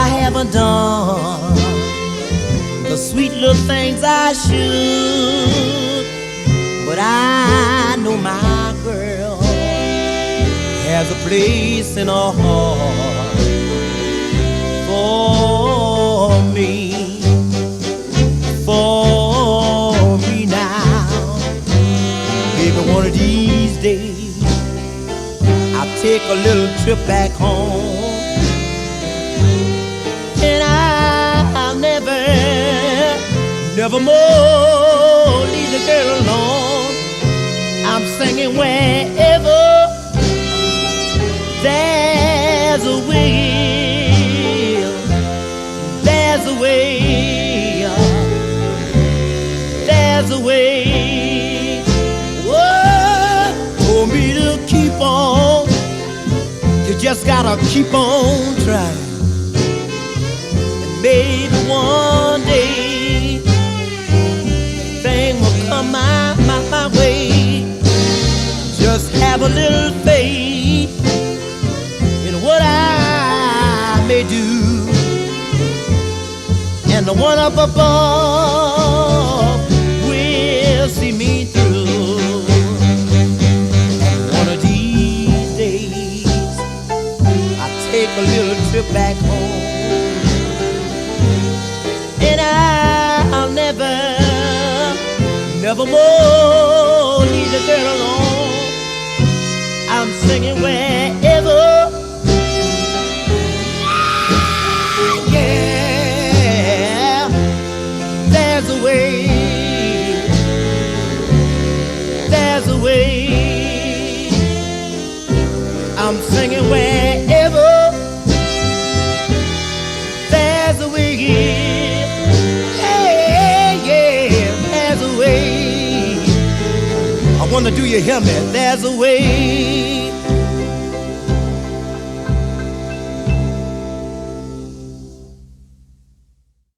haven't done the sweet little things I should, but I know my girl has a place in her heart for me, for me now. Maybe one of these days I'll take a little trip back home, and I'll never more leave the girl alone. I'm singing wherever there's a will, there's a way, there's a way. Whoa, for me to keep on, you just gotta keep on trying. And maybe one day thing will come my way. Just have a little faith in what I may do, and the one up above will see me through. And one of these days I take a little trip back home, and I'll never more leave the girl alone. I'm singing wherever, yeah, there's a way, there's a way. I'm singing wherever, there's a way, yeah, yeah, there's a way. I wonder, do you hear me? There's a way.